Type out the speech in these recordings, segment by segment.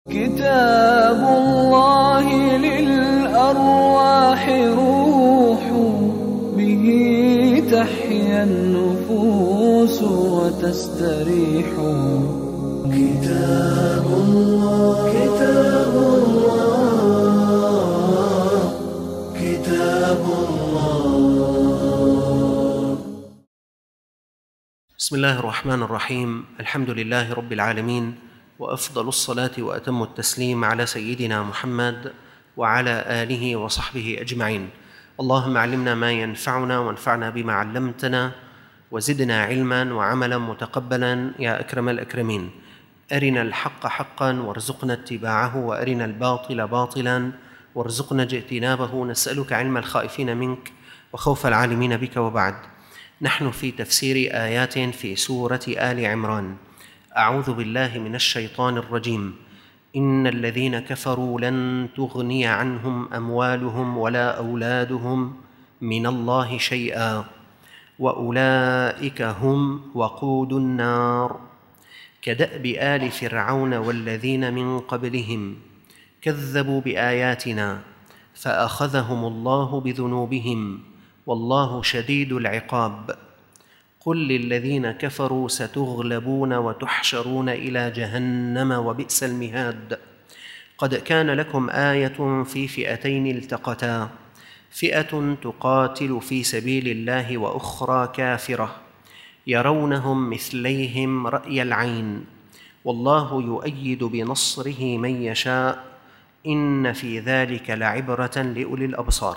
كتاب الله للأرواح روح، به تحيا النفوس وتستريح. كتاب الله كتاب الله كتاب الله. بسم الله الرحمن الرحيم. الحمد لله رب العالمين، وأفضل الصلاة وأتم التسليم على سيدنا محمد وعلى آله وصحبه أجمعين. اللهم علمنا ما ينفعنا وانفعنا بما علمتنا، وزدنا علما وعملا متقبلا يا أكرم الأكرمين. أرنا الحق حقا وارزقنا اتباعه، وأرنا الباطل باطلا وارزقنا اجتنابه. نسألك علم الخائفين منك وخوف العالمين بك. وبعد، نحن في تفسير آيات في سورة آل عمران. أعوذ بالله من الشيطان الرجيم. إن الذين كفروا لن تغني عنهم أموالهم ولا أولادهم من الله شيئا وأولئك هم وقود النار. كدأب آل فرعون والذين من قبلهم كذبوا بآياتنا فأخذهم الله بذنوبهم والله شديد العقاب. قل للذين كفروا ستغلبون وتحشرون إلى جهنم وبئس المهاد. قد كان لكم آية في فئتين التقتا، فئة تقاتل في سبيل الله وأخرى كافرة، يرونهم مثليهم رأي العين، والله يؤيد بنصره من يشاء، إن في ذلك لعبرة لأولي الأبصار.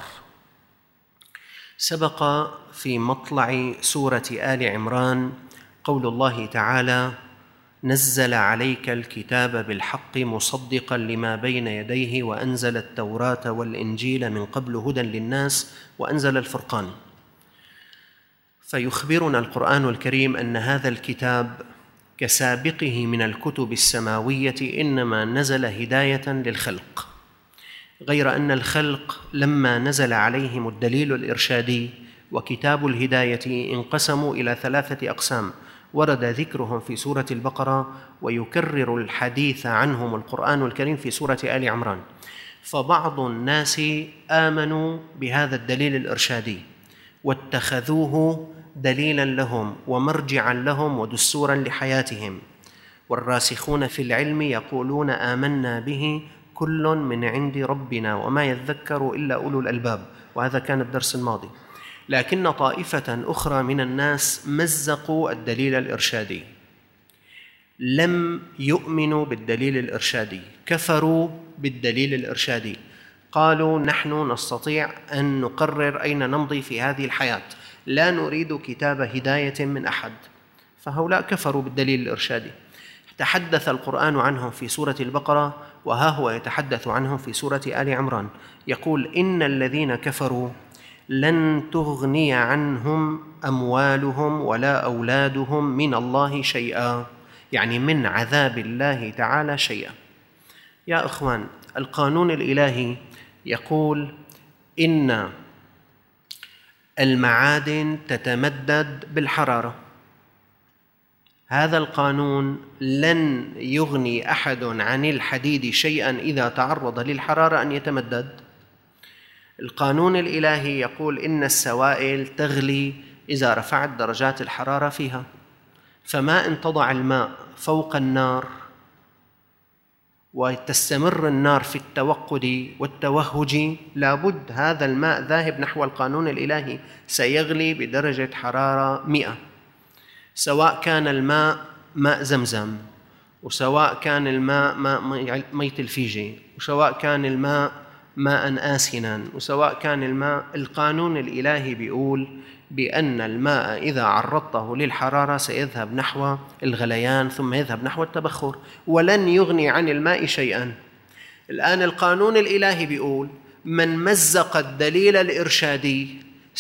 سبق في مطلع سورة آل عمران قول الله تعالى: نزل عليك الكتاب بالحق مصدقا لما بين يديه وأنزل التوراة والإنجيل من قبل هدى للناس وأنزل الفرقان. فيخبرنا القرآن الكريم أن هذا الكتاب كسابقه من الكتب السماوية إنما نزل هداية للخلق، غير أن الخلق لما نزل عليهم الدليل الإرشادي وكتاب الهداية انقسموا إلى 3 أقسام ورد ذكرهم في سورة البقرة، ويكرر الحديث عنهم القرآن الكريم في سورة آل عمران. فبعض الناس آمنوا بهذا الدليل الإرشادي واتخذوه دليلا لهم ومرجعا لهم ودستورا لحياتهم، والراسخون في العلم يقولون آمنا به كل من عند ربنا وما يذكر إلا أولو الألباب، وهذا كان الدرس الماضي. لكن طائفة أخرى من الناس مزقوا الدليل الإرشادي، لم يؤمنوا بالدليل الإرشادي، كفروا بالدليل الإرشادي، قالوا نحن نستطيع أن نقرر أين نمضي في هذه الحياة، لا نريد كتاب هداية من أحد. فهؤلاء كفروا بالدليل الإرشادي. تحدث القرآن عنهم في سورة البقرة، وها هو يتحدث عنهم في سورة آل عمران، يقول: إن الذين كفروا لن تغني عنهم أموالهم ولا أولادهم من الله شيئا، يعني من عذاب الله تعالى شيئا. يا أخوان، القانون الإلهي يقول إن المعادن تتمدد بالحرارة. هذا القانون لن يغني أحد عن الحديد شيئا إذا تعرض للحرارة أن يتمدد. القانون الإلهي يقول إن السوائل تغلي إذا رفعت درجات الحرارة فيها، فما إن تضع الماء فوق النار وتستمر النار في التوقد والتوهج، لابد هذا الماء ذاهب نحو القانون الإلهي سيغلي بدرجة حرارة 100، سواء كان الماء ماء زمزم، وسواء كان الماء ماء ميت الفيجي، وسواء كان الماء ماء آسنا، وسواء كان الماء. القانون الإلهي بيقول بأن الماء إذا عرضته للحرارة سيذهب نحو الغليان ثم يذهب نحو التبخر، ولن يغني عن الماء شيئا. الآن القانون الإلهي بيقول من مزق الدليل الإرشادي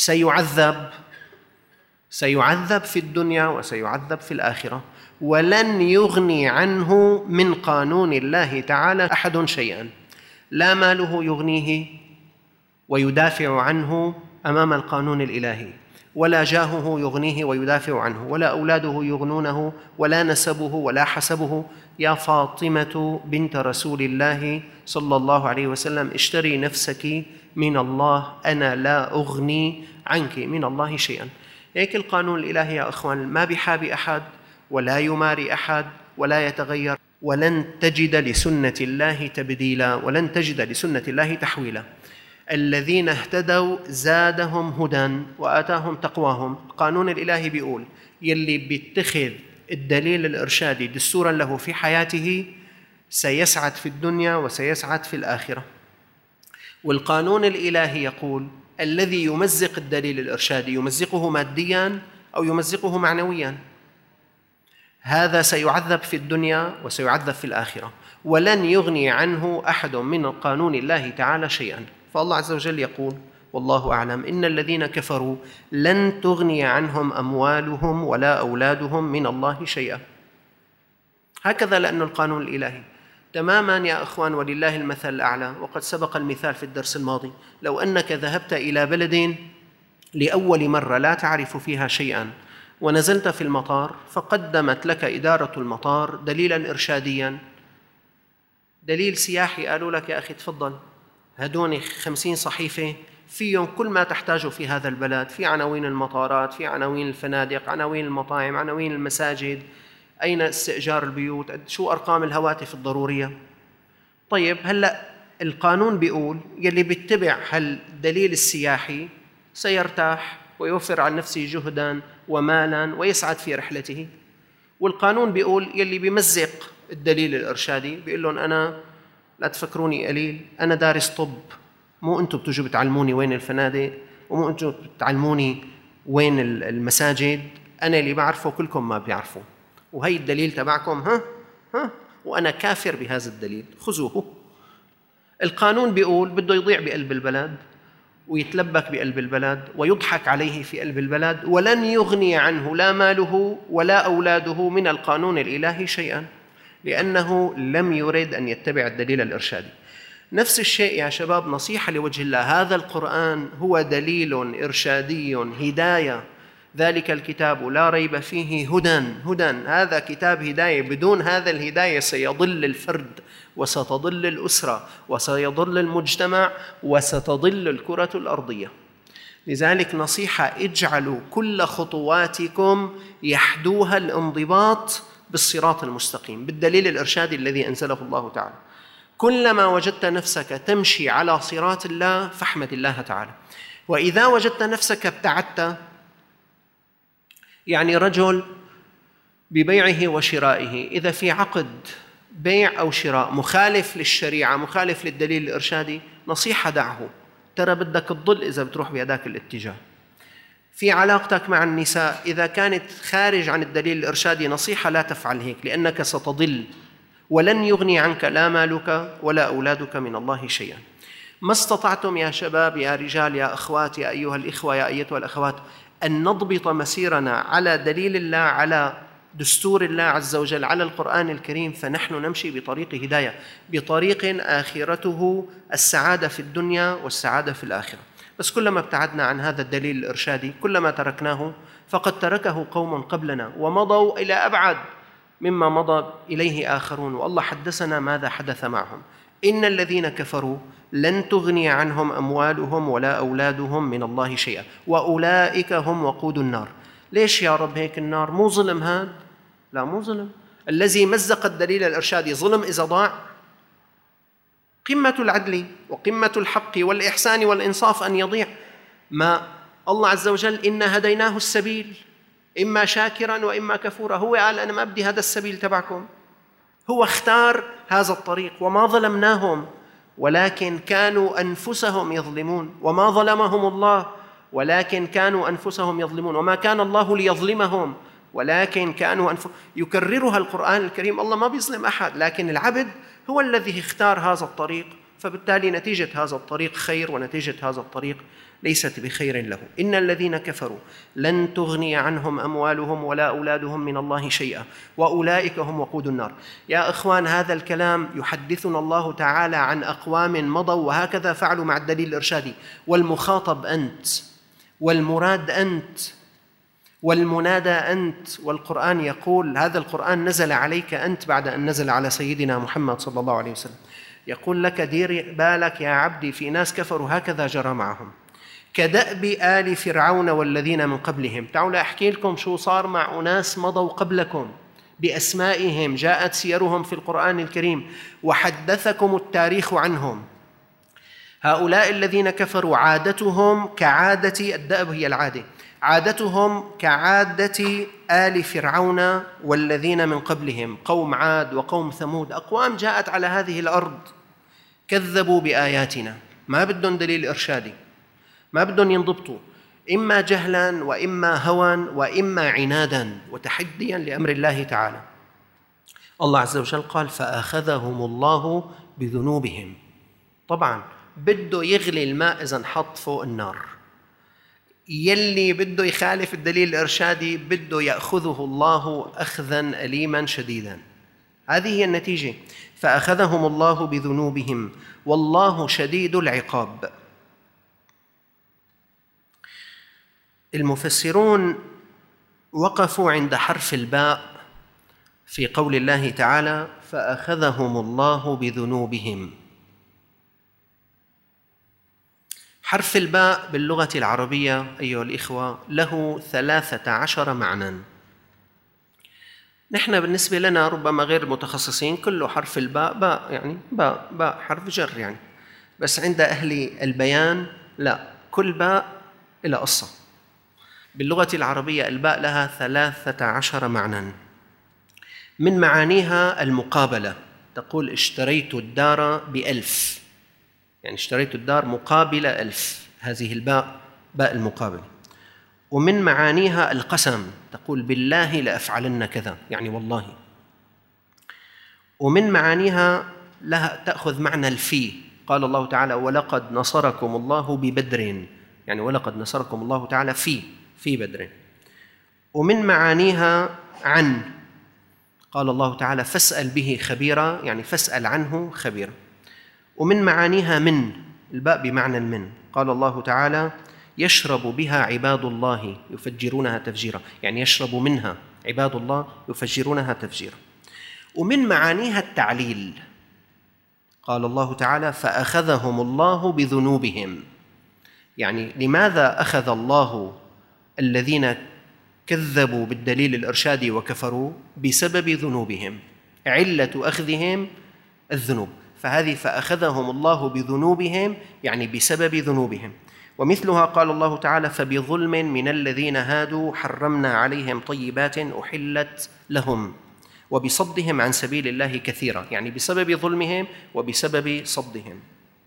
سيعذب في الدنيا وسيعذب في الآخرة، ولن يغني عنه من قانون الله تعالى أحد شيئا، لا ماله يغنيه ويدافع عنه أمام القانون الإلهي، ولا جاهه يغنيه ويدافع عنه، ولا أولاده يغنونه، ولا نسبه ولا حسبه. يا فاطمة بنت رسول الله صلى الله عليه وسلم اشتري نفسك من الله، أنا لا أغني عنك من الله شيئا. هيك القانون الإلهي يا أخوان ما بيحاب أحد ولا يماري أحد ولا يتغير، ولن تجد لسنة الله تبديلا، ولن تجد لسنة الله تحويلا. الذين اهتدوا زادهم هدى وآتاهم تقواهم. القانون الإلهي بيقول يلي بيتخذ الدليل الإرشادي دستورا له في حياته سيسعد في الدنيا وسيسعد في الآخرة. والقانون الإلهي يقول الذي يمزق الدليل الإرشادي يمزقه ماديا أو يمزقه معنويا، هذا سيعذب في الدنيا وسيعذب في الآخرة، ولن يغني عنه أحد من قانون الله تعالى شيئا. فالله عز وجل يقول والله أعلم إن الذين كفروا لن تغني عنهم أموالهم ولا أولادهم من الله شيئا. هكذا لأن القانون الإلهي تماما يا أخوان، ولله المثل الأعلى، وقد سبق المثال في الدرس الماضي. لو أنك ذهبت إلى بلد لأول مرة لا تعرف فيها شيئا ونزلت في المطار، فقدمت لك إدارة المطار دليلا إرشاديا، دليل سياحي، قالوا لك يا أخي تفضل، هدوني 50 صحيفة فيهم كل ما تحتاجه في هذا البلد، في عناوين المطارات، في عناوين الفنادق، عناوين المطاعم، عناوين المساجد، أين استئجار البيوت، شو أرقام الهواتف الضرورية. طيب هلأ القانون بيقول يلي بيتبع هالدليل السياحي سيرتاح ويوفر عن نفسه جهداً ومالاً ويسعد في رحلته. والقانون بيقول يلي بيمزق الدليل الإرشادي بيقول لهم أنا لا تفكروني قليل، أنا دارس طب، مو أنتم بتجوا بتعلموني وين الفنادق، ومو أنتم بتعلموني وين المساجد، أنا اللي بعرفه كلكم ما بيعرفوا، وهي الدليل تبعكم وأنا كافر بهذا الدليل، خذوه. القانون بيقول بده يضيع بقلب البلد ويتلبك بقلب البلد ويضحك عليه في قلب البلد، ولن يغني عنه لا ماله ولا أولاده من القانون الإلهي شيئا، لأنه لم يرد أن يتبع الدليل الإرشادي. نفس الشيء يا شباب، نصيحة لوجه الله، هذا القرآن هو دليل إرشادي هداية، ذلك الكتاب لا ريب فيه هدى، هذا كتاب هداية، بدون هذا الهداية سيضل الفرد وستضل الأسرة وسيضل المجتمع وستضل الكرة الأرضية. لذلك نصيحة، اجعلوا كل خطواتكم يحدوها الانضباط بالصراط المستقيم، بالدليل الإرشادي الذي أنزله الله تعالى. كلما وجدت نفسك تمشي على صراط الله فاحمد الله تعالى. وإذا وجدت نفسك ابتعدت، يعني رجل ببيعه وشرائه إذا في عقد بيع أو شراء مخالف للشريعة مخالف للدليل الإرشادي، نصيحة دعه، ترى بدك تضل إذا بتروح بهذاك الاتجاه. في علاقتك مع النساء إذا كانت خارج عن الدليل الإرشادي، نصيحة لا تفعل هيك، لأنك ستضل ولن يغني عنك لا مالك ولا أولادك من الله شيئا. ما استطعتم يا شباب يا رجال يا أخوات يا أيها الإخوة يا أيتها الأخوات أن نضبط مسيرنا على دليل الله، على دستور الله عز وجل، على القرآن الكريم، فنحن نمشي بطريق هداية، بطريق آخرته السعادة في الدنيا والسعادة في الآخرة. بس كلما ابتعدنا عن هذا الدليل الإرشادي، كلما تركناه فقد تركه قوم قبلنا ومضوا إلى أبعد مما مضى إليه آخرون. والله حدثنا ماذا حدث معهم: إن الذين كفروا لن تغني عنهم أموالهم ولا أولادهم من الله شيئا وأولئك هم وقود النار. ليش يا رب هيك النار؟ مو ظلم هذا؟ لا مو ظلم. الذي مزق الدليل الإرشادي ظلم إذا ضاع؟ قمة العدل وقمة الحق والإحسان والإنصاف أن يضيع. ما الله عز وجل إنا هديناه السبيل إما شاكرا وإما كفورا، هو قال أنا ما بدي هذا السبيل تبعكم، هو اختار هذا الطريق، وما ظلمناهم ولكن كانوا أنفسهم يظلمون، وما ظلمهم الله ولكن كانوا أنفسهم يظلمون، وما كان الله ليظلمهم ولكن كانوا يكررها القرآن الكريم. الله ما بيظلم أحد، لكن العبد هو الذي اختار هذا الطريق، فبالتالي نتيجة هذا الطريق خير ونتيجة هذا الطريق ليست بخير له. إن الذين كفروا لن تغني عنهم أموالهم ولا أولادهم من الله شيئا وأولئك هم وقود النار. يا إخوان، هذا الكلام يحدثنا الله تعالى عن أقوام مضوا وهكذا فعلوا مع الدليل الإرشادي، والمخاطب أنت، والمراد أنت، والمنادى أنت. والقرآن يقول هذا القرآن نزل عليك أنت بعد أن نزل على سيدنا محمد صلى الله عليه وسلم. يقول لك دير بالك يا عبدي، في ناس كفروا هكذا جرى معهم، كدأب آل فرعون والذين من قبلهم. تعالوا أحكي لكم شو صار مع أناس مضوا قبلكم بأسمائهم، جاءت سيرهم في القرآن الكريم وحدثكم التاريخ عنهم. هؤلاء الذين كفروا عادتهم كعادة الدأب، هي العادة، عادتهم كعادة آل فرعون والذين من قبلهم، قوم عاد وقوم ثمود، أقوام جاءت على هذه الأرض كذبوا بآياتنا، ما بدهم دليل إرشادي، ما بدهم ينضبطوا، إما جهلاً وإما هوى وإما عناداً وتحدياً لأمر الله تعالى. الله عز وجل قال فأخذهم الله بذنوبهم. طبعاً بده يغلي الماء إذا انحط فوق النار، يلي بده يخالف الدليل الإرشادي بده يأخذه الله أخذاً أليماً شديداً. هذه هي النتيجة، فأخذهم الله بذنوبهم والله شديد العقاب. المفسرون وقفوا عند حرف الباء في قول الله تعالى فأخذهم الله بذنوبهم. حرف الباء باللغة العربية أيها الإخوة له 13 معنى. نحن بالنسبة لنا ربما غير متخصصين كله حرف الباء باء، يعني باء حرف جر يعني، بس عند أهل البيان لا، كل باء إلى قصة. باللغة العربية الباء لها 13 معنى. من معانيها المقابلة، تقول اشتريت الدار ب1000، يعني اشتريت الدار مقابل 1000، هذه الباء باء المقابلة. ومن معانيها القسم، تقول بالله لأفعلن كذا، يعني والله. ومن معانيها لها تأخذ معنى الفي، قال الله تعالى ولقد نصركم الله ببدر، يعني ولقد نصركم الله تعالى في بدر. ومن معانيها عن، قال الله تعالى فاسأل به خبيرا، يعني فاسأل عنه خبيرا. ومن معانيها من، الباء بمعنى المن، قال الله تعالى يشرب بها عباد الله يفجرونها تفجيرا، يعني يشرب منها عباد الله يفجرونها تفجيرا. ومن معانيها التعليل، قال الله تعالى فأخذهم الله بذنوبهم، يعني لماذا أخذ الله الذين كذبوا بالدليل الإرشادي وكفروا؟ بسبب ذنوبهم، علة أخذهم الذنوب، فهذه فأخذهم الله بذنوبهم يعني بسبب ذنوبهم. ومثلها قال الله تعالى فبظلم من الذين هادوا حرمنا عليهم طيبات أحلت لهم وبصدهم عن سبيل الله كثيرا، يعني بسبب ظلمهم وبسبب صدهم.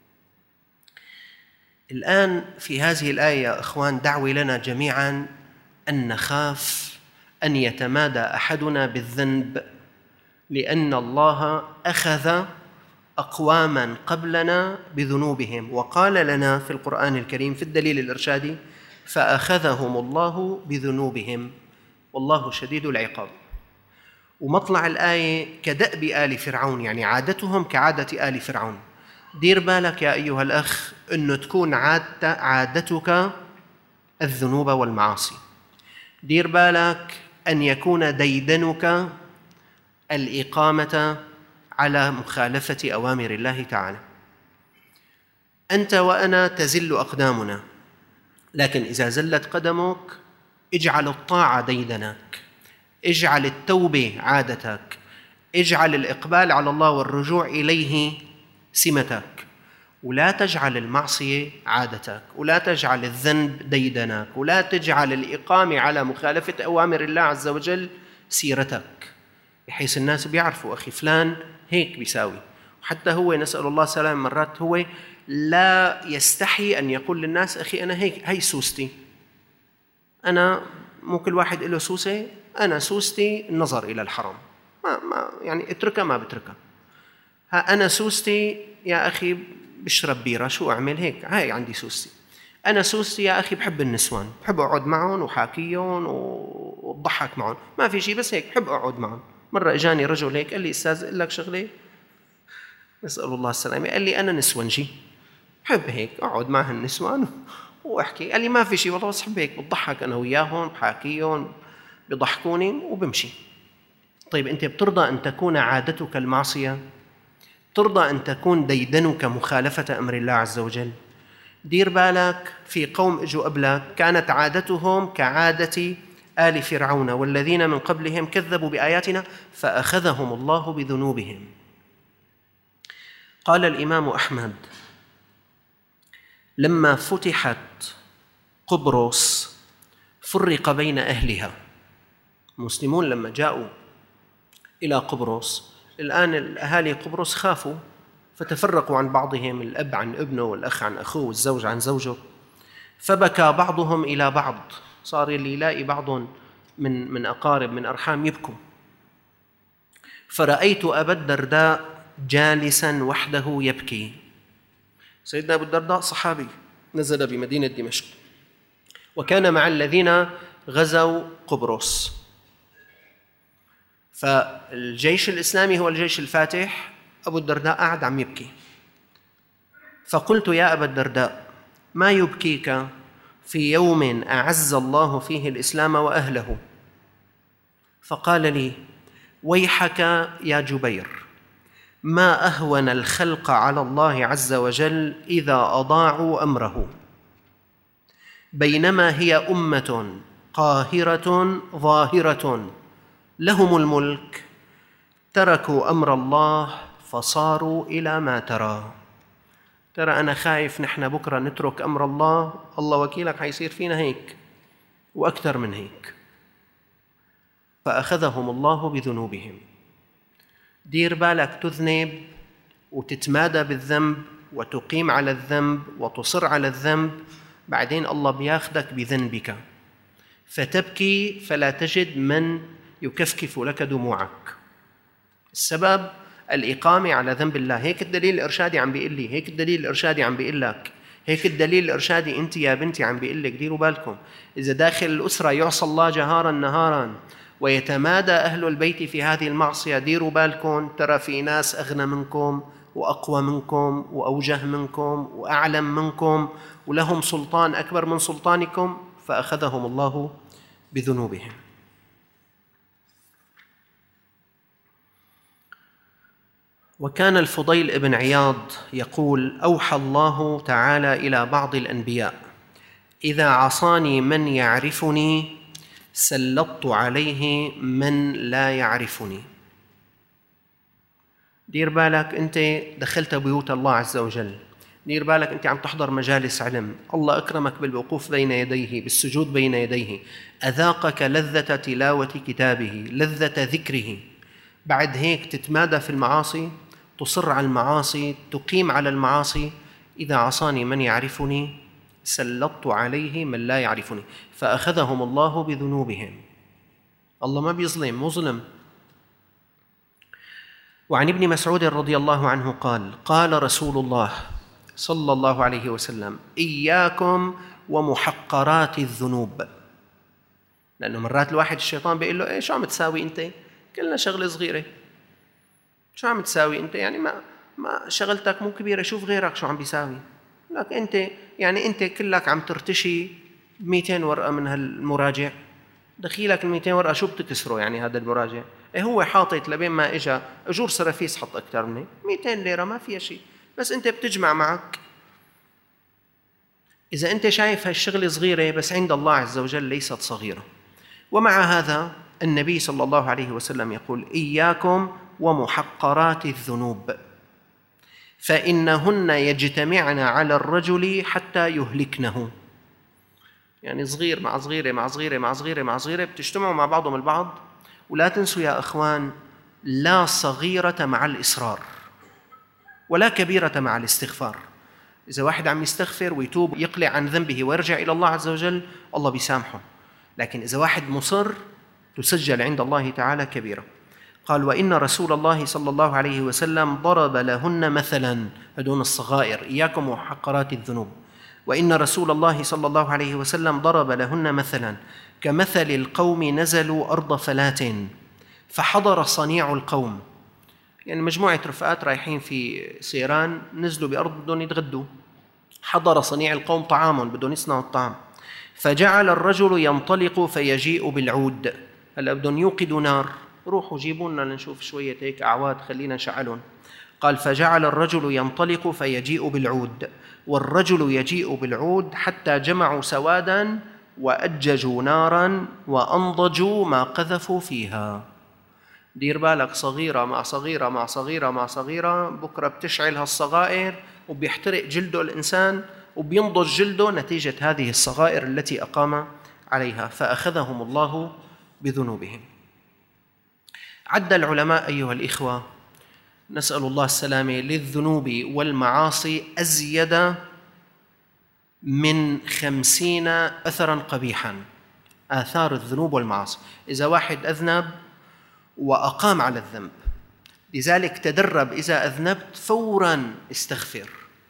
الآن في هذه الآية يا إخوان دعوة لنا جميعاً أن نخاف أن يتمادى أحدنا بالذنب، لأن الله أخذ أقواماً قبلنا بذنوبهم، وقال لنا في القرآن الكريم في الدليل الإرشادي فأخذهم الله بذنوبهم والله شديد العقاب. ومطلع الآية كدأب آل فرعون، يعني عادتهم كعادة آل فرعون. دير بالك يا أيها الأخ أنه تكون عادتك الذنوب والمعاصي، دير بالك أن يكون ديدنك الإقامة على مخالفة أوامر الله تعالى. أنت وأنا تزل أقدامنا، لكن إذا زلت قدمك اجعل الطاعة ديدنك، اجعل التوبة عادتك، اجعل الإقبال على الله والرجوع إليه سمتك، ولا تجعل المعصية عادتك، ولا تجعل الذنب ديدنك، ولا تجعل الإقامة على مخالفة أوامر الله عز وجل سيرتك، بحيث الناس بيعرفوا أخي فلان هيك بيساوي. وحتى هو نسأل الله السلامة مرات هو لا يستحي أن يقول للناس أخي أنا هيك، هي سوستي، أنا مو كل واحد له سوسة، أنا سوستي النظر إلى الحرام، ما يعني اتركها ما بتركها. أنا سوستي يا أخي بشرب بيرة، شو أعمل هيك، هاي عندي سوستي. أنا سوستي يا أخي بحب النسوان، بحب أقعد معهم وحاكيهم وضحك معهم، ما في شيء بس هيك بحب أقعد معهم. مرة إجاني رجل هيك قال لي أستاذ أقول لك شغلة، نسأل الله السلامة، قال لي أنا نسونجي، بحب هيك أقعد مع النسوان واحكي. قال لي ما في شيء والله، بس هيك بضحك أنا وياهم، بحاكيهم بيضحكوني وبمشي. طيب أنت بترضى أن تكون عادتك المعصية؟ ترضى أن تكون ديدنك مخالفة أمر الله عز وجل؟ دير بالك، في قوم اجوا قبلك كانت عادتهم كعادة آل فرعون والذين من قبلهم كذبوا بآياتنا فأخذهم الله بذنوبهم. قال الإمام أحمد: لما فتحت قبرص فرق بين أهلها. المسلمون لما جاءوا إلى قبرص، الآن الأهالي قبرص خافوا فتفرقوا عن بعضهم، الأب عن ابنه والأخ عن أخوه والزوج عن زوجه، فبكى بعضهم إلى بعض. صار اللي يلاقي بعض من أقارب من أرحام يبكوا. فرأيت أبا الدرداء جالسا وحده يبكي. سيدنا أبو الدرداء صحابي نزل بمدينة دمشق، وكان مع الذين غزوا قبرص. فالجيش الإسلامي هو الجيش الفاتح، أبو الدرداء قاعد عم يبكي. فقلت: يا أبا الدرداء، ما يبكيك في يوم أعز الله فيه الإسلام وأهله؟ فقال لي: ويحك يا جبير، ما أهون الخلق على الله عز وجل إذا أضاعوا أمره، بينما هي أمة قاهرة ظاهرة لهم الملك تركوا أمر الله فصاروا إلى ما ترى. ترى أنا خايف نحن بكرة نترك أمر الله، الله وكيلك حيصير فينا هيك وأكثر من هيك. فأخذهم الله بذنوبهم. دير بالك تذنب وتتمادى بالذنب وتقيم على الذنب وتصر على الذنب، بعدين الله بياخدك بذنبك فتبكي فلا تجد من يكفكف لك دموعك. السبب الإقامة على ذنب الله. هيك الدليل الإرشادي عم بيقول لي، هيك الدليل الإرشادي عم بيقول لك، هيك الدليل الإرشادي أنت يا بنتي عم بيقول لك. ديروا بالكم، إذا داخل الأسرة يعصى الله جهارا نهارا ويتمادى أهل البيت في هذه المعصية، ديروا بالكم، ترى في ناس أغنى منكم وأقوى منكم وأوجه منكم وأعلم منكم ولهم سلطان أكبر من سلطانكم، فأخذهم الله بذنوبهم. وكان الفضيل ابن عياض يقول: أوحى الله تعالى إلى بعض الأنبياء: إذا عصاني من يعرفني سلطت عليه من لا يعرفني. دير بالك أنت دخلت بيوت الله عز وجل، دير بالك أنت عم تحضر مجالس علم، الله أكرمك بالوقوف بين يديه، بالسجود بين يديه، أذاقك لذة تلاوة كتابه، لذة ذكره، بعد هيك تتمادى في المعاصي، تصر على المعاصي، تقيم على المعاصي. إذا عصاني من يعرفني سلطت عليه من لا يعرفني فأخذهم الله بذنوبهم. الله ما بيظلم، مظلم. وعن ابن مسعود رضي الله عنه قال: قال رسول الله صلى الله عليه وسلم: إياكم ومحقرات الذنوب. لأنه مرات الواحد الشيطان بيقول له: إيه شو عم تساوي أنت؟ كلنا شغلة صغيرة، شو عم تساوي أنت؟ يعني ما شغلتك مو كبيرة، شوف غيرك شو عم بيساوي. لك أنت يعني أنت كلك عم ترتشي 200 ورقة من هالمراجع، دخيلك 200 ورقة شو بتكسره يعني هذا المراجع؟ إيه هو حاطط لبين ما إجا أجور سرافيس حط أكثر منه 200 ليرة ما فيها شيء، بس أنت بتجمع معك. إذا أنت شايف هالشغلة صغيرة، بس عند الله عز وجل ليست صغيرة. ومع هذا النبي صلى الله عليه وسلم يقول: إياكم ومحقرات الذنوب فإنهن يجتمعن على الرجل حتى يهلكنه. يعني صغير مع صغيرة مع صغيرة مع صغيرة مع صغيرة بتجتمعوا مع بعضهم البعض. ولا تنسوا يا أخوان، لا صغيرة مع الإصرار ولا كبيرة مع الاستغفار. إذا واحد عم يستغفر ويتوب يقلع عن ذنبه ويرجع إلى الله عز وجل، الله بيسامحه. لكن إذا واحد مصر تسجل عند الله تعالى كبيرة. قال: وإن رسول الله صلى الله عليه وسلم ضرب لهن مثلا، هدون الصغائر، إياكم ومحقرات الذنوب. وإن رسول الله صلى الله عليه وسلم ضرب لهن مثلا كمثل القوم نزلوا أرض فلات فحضر صنيع القوم. يعني مجموعة رفقات رايحين في سيران، نزلوا بأرض بدهم يتغدوا، حضر صنيع القوم طعام، بدهم يصنعوا الطعام، فجعل الرجل ينطلق فيجيء بالعود. هلا بدهم يوقدوا نار، روحوا جيبوا لنا لنشوف شوية هيك أعواد خلينا نشعلهم. قال فجعل الرجل ينطلق فيجيء بالعود، والرجل يجيء بالعود حتى جمعوا سوادا وأججوا نارا وأنضجوا ما قذفوا فيها. دير بالك، صغيرة مع صغيرة مع صغيرة مع صغيرة، بكرة بتشعل هالصغائر وبيحترق جلده الإنسان وبينضج جلده نتيجة هذه الصغائر التي أقام عليها، فأخذهم الله بذنوبهم. عد العلماء أيها الإخوة، نسأل الله السلامة، للذنوب والمعاصي أزيد من 50 أثراً قبيحاً. آثار الذنوب والمعاصي، إذا واحد أذنب وأقام على الذنب، لذلك تدرب إذا أذنبت فوراً استغفر،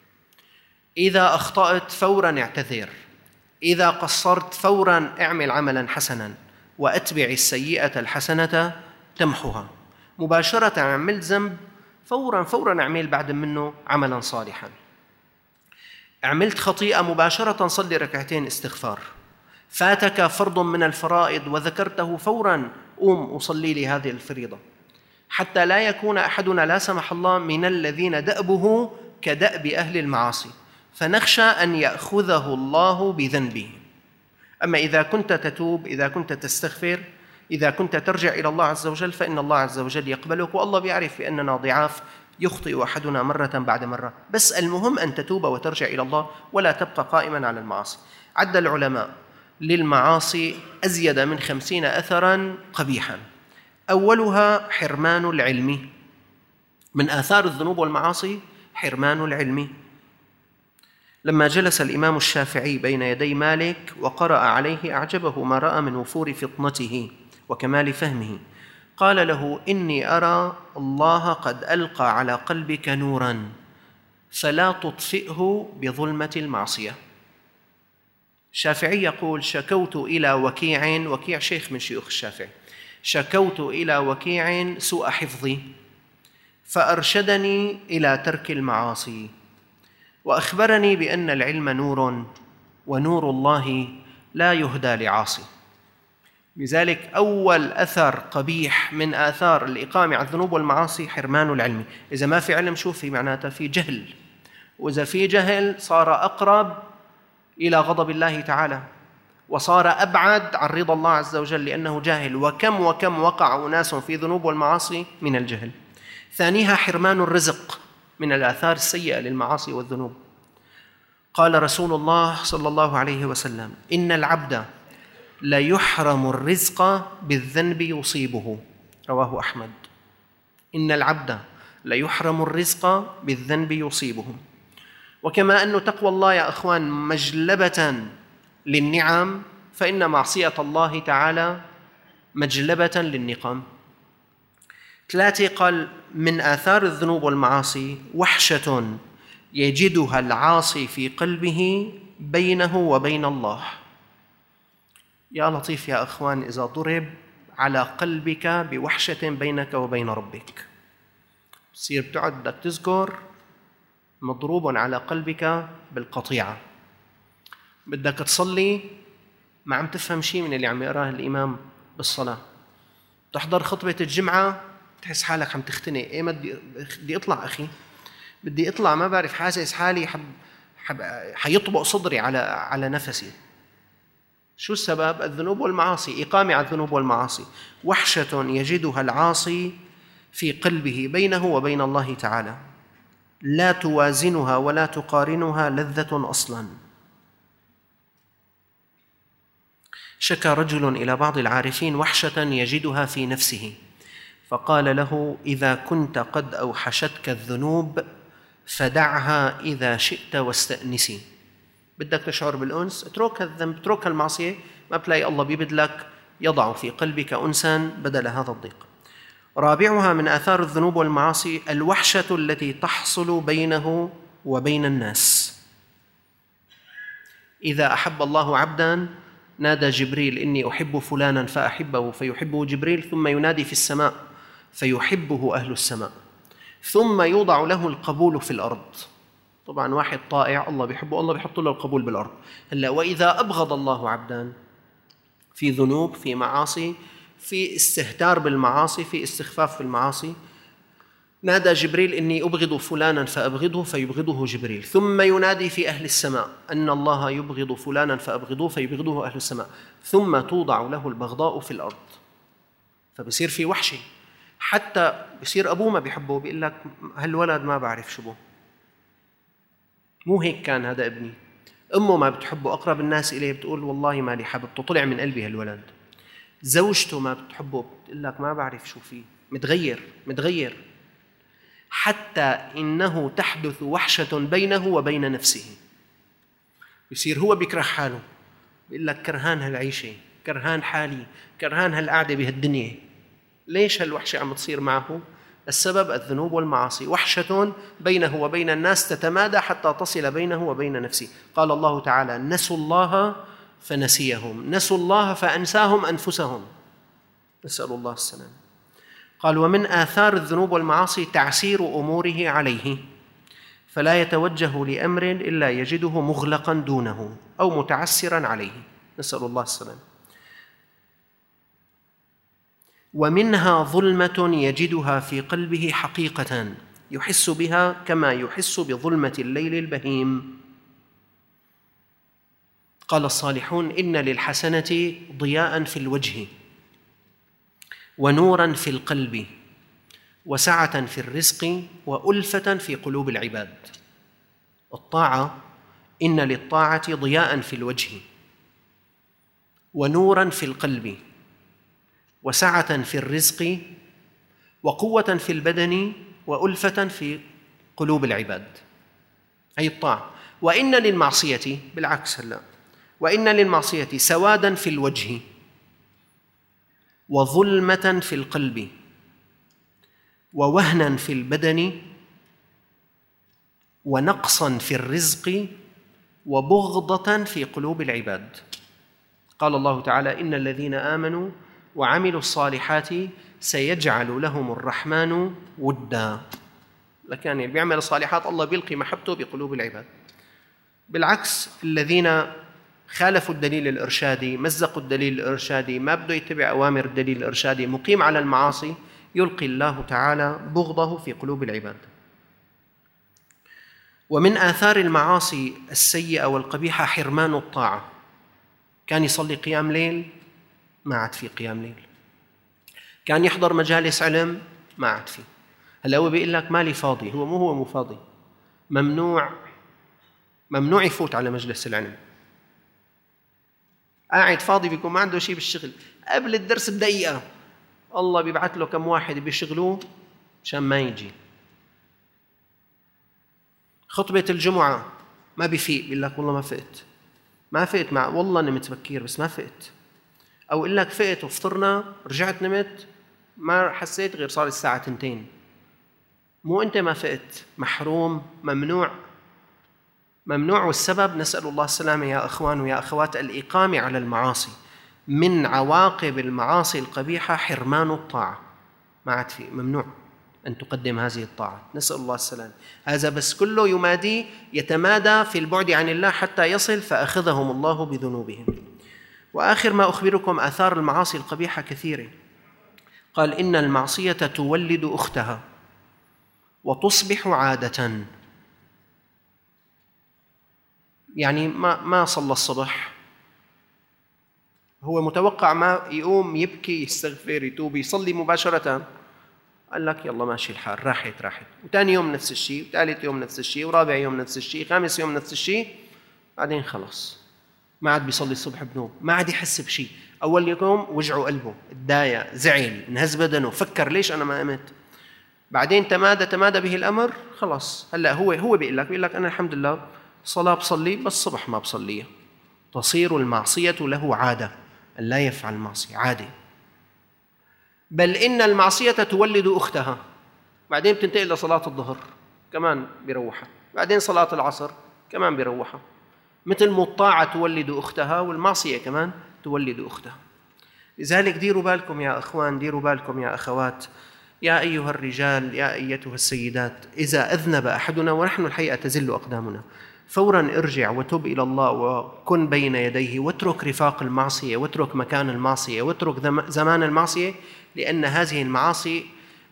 إذا أخطأت فوراً اعتذر، إذا قصرت فوراً اعمل عملاً حسناً، وأتبع السيئة الحسنة تمحها. مباشرة عملت ذنب فوراً اعمل بعد منه عملاً صالحاً. عملت خطيئة مباشرة صلي ركعتين استغفار. فاتك فرض من الفرائض وذكرته فوراً قوم أصلي لي هذه الفريضة، حتى لا يكون أحدنا لا سمح الله من الذين دأبه كدأب أهل المعاصي، فنخشى أن يأخذه الله بذنبه. أما إذا كنت تتوب، إذا كنت تستغفر، إذا كنت ترجع إلى الله عز وجل، فإن الله عز وجل يقبلك، والله بيعرف بأننا ضعاف، يخطئ أحدنا مرة بعد مرة، بس المهم أن تتوب وترجع إلى الله ولا تبقى قائما على المعاصي. عد العلماء للمعاصي أزيد من 50 أثراً قبيحاً. أولها حرمان العلم. من آثار الذنوب والمعاصي حرمان العلم. لما جلس الإمام الشافعي بين يدي مالك وقرأ عليه أعجبه ما رأى من وفور فطنته وكمال فهمه، قال له إني أرى الله قد ألقى على قلبك نوراً فلا تطفئه بظلمة المعصية. الشافعي يقول شكوت إلى وكيع شيخ من شيوخ الشافعي، شكوت إلى وكيع سوء حفظي فأرشدني إلى ترك المعاصي، وأخبرني بأن العلم نور ونور الله لا يهدى لعاصي. لذلك أول أثر قبيح من آثار الإقامة على الذنوب والمعاصي حرمان العلم. إذا ما في علم شو في معناته؟ في جهل، وإذا في جهل صار أقرب إلى غضب الله تعالى وصار أبعد عن رضا الله عز وجل لأنه جاهل. وكم وقع أناس في ذنوب والمعاصي من الجهل. ثانيها حرمان الرزق، من الآثار السيئة للمعاصي والذنوب. قال رسول الله صلى الله عليه وسلم إن العبد لا يحرم الرزق بالذنب يصيبه، رواه أحمد. إن العبد لا يحرم الرزق بالذنب يصيبه. وكما أن تقوى الله يا أخوان مجلبة للنعم، فإن معصية الله تعالى مجلبة للنقم. 3 قال من آثار الذنوب والمعاصي وحشة يجدها العاصي في قلبه بينه وبين الله. يا لطيف يا أخوان، إذا ضرب على قلبك بوحشة بينك وبين ربك، بصير بتقعد بدك تذكر مضروب على قلبك بالقطيعة، بدك تصلي ما عم تفهم شيء من اللي عم يقراه الإمام بالصلاة، تحضر خطبة الجمعة تحس حالك عم تختنق، إيه ما بدي أطلع أخي، بدي أطلع، ما بعرف، حاسس حالي حيطبق صدري على نفسي. شو السبب؟ الذنوب والمعاصي، إقامة على الذنوب والمعاصي. وحشة يجدها العاصي في قلبه بينه وبين الله تعالى لا توازنها ولا تقارنها لذة أصلاً. شكى رجل إلى بعض العارفين وحشة يجدها في نفسه، فقال له إذا كنت قد أوحشتك الذنوب فدعها إذا شئت واستأنسي. بدك تشعر بالأنس، اترك الذنب، اترك المعصية، ما بتلاقي الله بيبدلك يضع في قلبك أنساً بدل هذا الضيق. 4 من آثار الذنوب والمعاصي الوحشة التي تحصل بينه وبين الناس. إذا أحب الله عبداً نادى جبريل إني أحب فلانا فأحبه فيحبه جبريل، ثم ينادي في السماء فيحبه أهل السماء، ثم يوضع له القبول في الأرض. طبعا واحد طائع الله بيحبه، الله بيحط له القبول بالأرض. هلا وإذا أبغض الله عبدا في ذنوب، في معاصي، في استهتار بالمعاصي، في استخفاف في المعاصي، نادى جبريل إني أبغض فلانا فأبغضه فيبغضه جبريل، ثم ينادي في أهل السماء أن الله يبغض فلانا فأبغضوه فيبغضه أهل السماء، ثم توضع له البغضاء في الأرض. فبصير في وحشة، حتى بصير أبوه ما بيحبه، بيقول لك هالولد ما بعرف شو بو، مو هيك كان هذا ابني. أمه ما بتحبه، أقرب الناس إليه بتقول والله ما لي حببته، طلع من قلبي هالولد. زوجته ما بتحبه، بتقول لك ما بعرف شو فيه، متغير. حتى إنه تحدث وحشة بينه وبين نفسه، يصير هو بيكره حاله، بيقول لك كرهان هالعيشة، كرهان حالي، كرهان هالقعدة بهالدنيا. ليش هالوحشة عم تصير معه؟ السبب الذنوب والمعاصي، وحشة بينه وبين الناس تتمادى حتى تصل بينه وبين نفسه. قال الله تعالى نسوا الله فنسيهم، نسوا الله فأنساهم أنفسهم، نسأل الله السلام. قال ومن آثار الذنوب والمعاصي تعسير أموره عليه، فلا يتوجه لأمر إلا يجده مغلقا دونه أو متعسرا عليه، نسأل الله السلام. ومنها ظلمة يجدها في قلبه حقيقة يحس بها كما يحس بظلمة الليل البهيم. قال الصالحون إن للحسنة ضياء في الوجه ونورا في القلب وسعة في الرزق وألفة في قلوب العباد. الطاعة، إن للطاعة ضياء في الوجه ونورا في القلب وسعة في الرزق وقوة في البدن وألفة في قلوب العباد، أي الطاعة. وإن للمعصية بالعكس، هلا وإن للمعصية سوادا في الوجه وظلمة في القلب ووهنا في البدن ونقصا في الرزق وبغضة في قلوب العباد. قال الله تعالى إن الذين آمنوا وعملوا الصالحات سيجعل لهم الرحمن ودا. لكن اللي بيعمل الصالحات الله بيلقي محبته بقلوب العباد. بالعكس الذين خالفوا الدليل الإرشادي، مزقوا الدليل الإرشادي، ما بده يتبع أوامر الدليل الإرشادي، مقيم على المعاصي، يلقي الله تعالى بغضه في قلوب العباد. ومن آثار المعاصي السيئة والقبيحة حرمان الطاعة. كان يصلي قيام ليل، ما عاد في قيام ليل. كان يحضر مجالس علم، ما عاد في. هلا هو بيقول لك مالي فاضي، هو مو فاضي، ممنوع يفوت على مجلس العلم. قاعد فاضي بيكون ما عنده شيء بالشغل، قبل الدرس بدقيقة الله بيبعث له كم واحد بيشغلوه مشان ما يجي. خطبة الجمعة ما بيفيق، بيقول لك والله ما فقت والله نمت بكير بس ما فقت. أو يقول لك فقت وفطرنا رجعت نمت ما حسيت غير صار الساعة 2. مو أنت ما فقت، محروم، ممنوع. والسبب نسأل الله السلامة يا أخوان ويا أخوات الإقامة على المعاصي. من عواقب المعاصي القبيحة حرمان الطاعة، ما عاد في، ممنوع أن تقدم هذه الطاعة، نسأل الله السلامة. هذا بس كله يتمادى في البعد عن الله حتى يصل فأخذهم الله بذنوبهم. وآخر ما أخبركم آثار المعاصي القبيحة كثيرة. قال إن المعصية تولد أختها وتصبح عادة. يعني ما صلى الصبح، هو متوقع ما يقوم يبكي يستغفر يتوب يصلي مباشرة، قال لك يلا ماشي الحال، راحت. وثاني يوم نفس الشيء، وثالث يوم نفس الشيء، ورابع يوم نفس الشيء، خامس يوم نفس الشيء، بعدين خلص ما عاد بيصلي الصبح بنوم، ما عاد يحس بشيء. أول يوم وجعوا قلبه، اتضايق، زعل، انهز بدنه، فكر ليش أنا ما قمت. بعدين تمادى به الأمر، خلاص هلا هو بيقول لك أنا الحمد لله صلاة بصلي بس الصبح ما بصليها. تصير المعصية له عادة، أن لا يفعل معصية عادة. بل إن المعصية تولد أختها، بعدين بتنتقل لصلاة الظهر كمان بيروحها، بعدين صلاة العصر كمان بيروحها. مثل ما الطاعة تولد أختها والمعصية كمان تولد أختها. لذلك ديروا بالكم يا أخوان، ديروا بالكم يا أخوات، يا أيها الرجال يا أيتها السيدات، إذا أذنب أحدنا ونحن الحقيقة تزل أقدامنا، فورا ارجع وتب إلى الله وكن بين يديه، واترك رفاق المعصية، واترك مكان المعصية، واترك زمان المعصية، لأن هذه المعاصي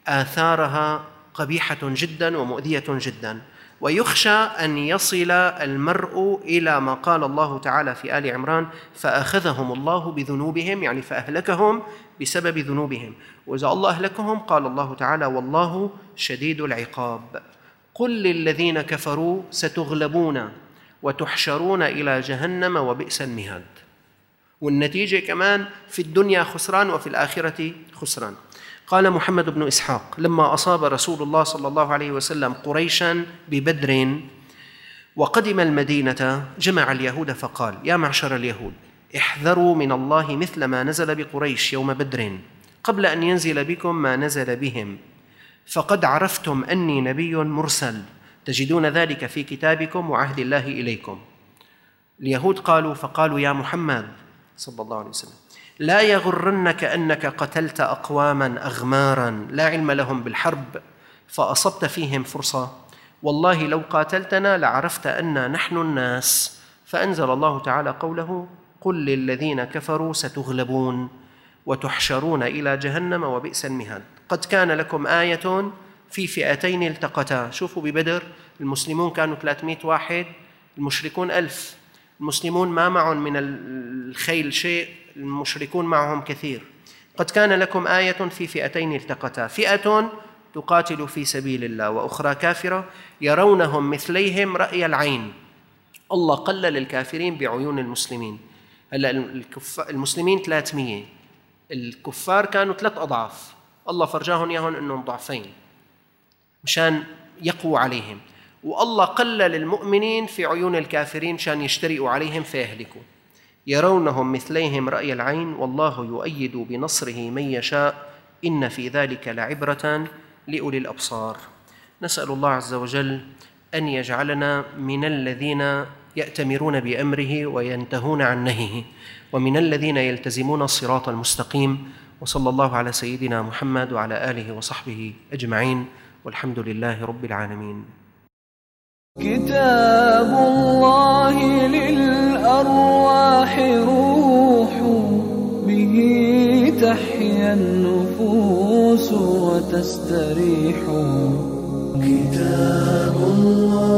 آثارها قبيحة جدا ومؤذية جدا. ويخشى أن يصل المرء إلى ما قال الله تعالى في آل عمران: فأخذهم الله بذنوبهم، يعني فأهلكهم بسبب ذنوبهم. وإذا الله أهلكهم قال الله تعالى: والله شديد العقاب. قل للذين كفروا ستغلبون وتحشرون إلى جهنم وبئس المهاد. والنتيجة كمان في الدنيا خسران وفي الآخرة خسران. قال محمد بن إسحاق: لما أصاب رسول الله صلى الله عليه وسلم قريشا ببدر وقدم المدينة جمع اليهود فقال: يا معشر اليهود، احذروا من الله مثل ما نزل بقريش يوم بدر قبل أن ينزل بكم ما نزل بهم، فقد عرفتم أني نبي مرسل، تجدون ذلك في كتابكم وعهد الله إليكم. اليهود فقالوا يا محمد صلى الله عليه وسلم: لا يغرنك أنك قتلت أقواما أغمارا لا علم لهم بالحرب فأصبت فيهم فرصة، والله لو قاتلتنا لعرفت أننا نحن الناس. فأنزل الله تعالى قوله: قل للذين كفروا ستغلبون وتحشرون إلى جهنم وبئس المهاد. قد كان لكم آية في فئتين التقتا. شوفوا ببدر المسلمون كانوا 300 واحد، المشركون 1000. المسلمون ما معهم من الخيل شيء، المشركون معهم كثير. قد كان لكم آية في فئتين التقتا، فئة تقاتل في سبيل الله وأخرى كافرة يرونهم مثليهم رأي العين. الله قلل الكافرين بعيون المسلمين. هلا المسلمين 300، الكفار كانوا 3 أضعاف. الله فرجاهم إياهم أنهم ضعفين مشان يقووا عليهم، والله قلل المؤمنين في عيون الكافرين مشان يشترئوا عليهم فيهلكوا. يرونهم مثليهم رأي العين والله يؤيد بنصره من يشاء إن في ذلك لعبرة لأولي الأبصار. نسأل الله عز وجل أن يجعلنا من الذين يأتمرون بأمره وينتهون عن نهيه، ومن الذين يلتزمون الصراط المستقيم. وصلى الله على سيدنا محمد وعلى آله وصحبه أجمعين، والحمد لله رب العالمين. كتاب الله للأرواح روح، به تحيا النفوس وتستريح. كتاب الله